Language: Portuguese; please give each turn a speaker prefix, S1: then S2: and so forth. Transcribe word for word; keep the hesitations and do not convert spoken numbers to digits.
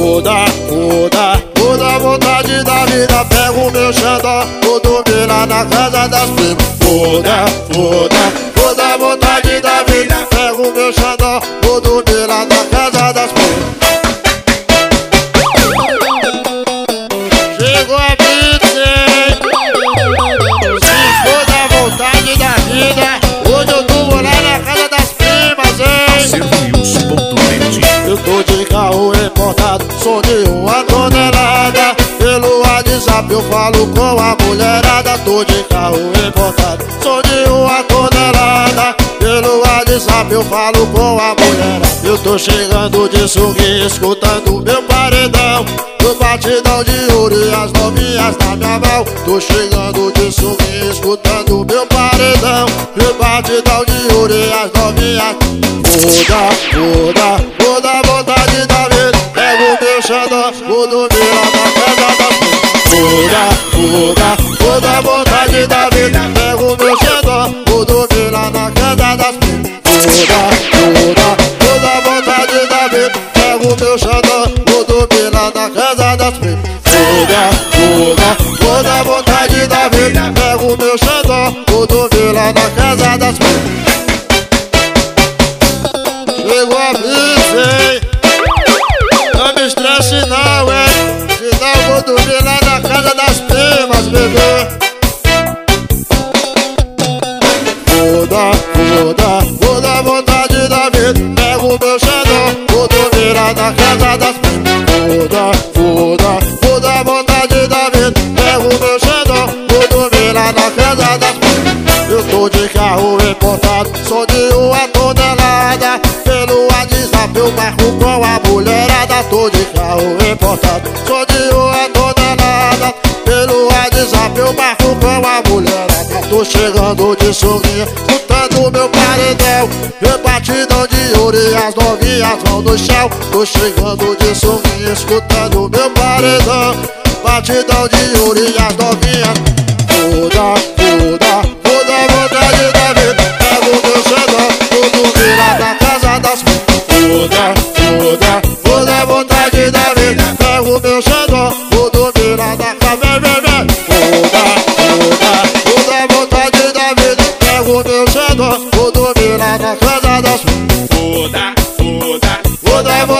S1: Foda, foda, foda a vontade da vida. Pego o meu xandó, vou dormir lá na casa das primas. Foda, foda, foda a vontade da vida. Pego o meu xandó, vou dormir lá na casa das primas. Chegou a pizza, hein? Se for da vontade da vida, hoje eu durmo lá na casa das primas, hein?
S2: Serviço ponto net.
S1: Eu tô de carro importado, sou de uma tonelada. Pelo WhatsApp eu falo com a mulherada. Tô de carro importado, sou de uma tonelada. Pelo WhatsApp eu falo com a mulherada. Eu tô chegando de sorriso, escutando meu paredão. No batidão de ouro e as novinhas na minha mão. Tô chegando de sorriso, escutando meu paredão. No batidão de ouro e as novinhas. Foda, foda, foda a vontade da vida. Pego o meu xandó, vou dormir lá na casa da foda, foda, foda a vontade da vida. Pego o meu xandó, vou dormir lá na casa das foda, foda, foda a vontade da vida. Pego o meu xandó, vou dormir lá na casa das foda, foda, foda a vontade da vida. Pego o meu xandó, vou dormir lá na casa das foda. Chegou a pizza, hein? Não me estresse não, hein? Senão eu vou dormir lá na casa das primas, bebê. Foda, foda, foda a vontade da vida. Pego o meu xandó, vou dormir lá na casa das primas. Foda, foda, foda a vontade da vida. Pego o meu xandó, vou dormir lá na casa das primas. Eu tô de carro importado, sou de uma tonelada. Pelo WhatsApp eu marco com a mulherada. Tô de carro importado, sou de uma tonelada. Pelo WhatsApp eu marco com a mulherada. Tô chegando de sorrinha, escutando meu paredão. Meu batidão de ouro e as novinhas vão no chão. Tô chegando de sorrinha, escutando meu paredão. Batidão de ouro e as novinhas. Foda, foda, foda a vontade da vida. Pego o meu xandó, vou dormir lá na casa das foda, foda, foda a vontade da vida. Pego o meu xandó, vou dormir lá na casa. Foda, foda, foda a vontade da vida. Pego o meu xandó, vou dormir lá na casa das foda, foda, foda a vontade.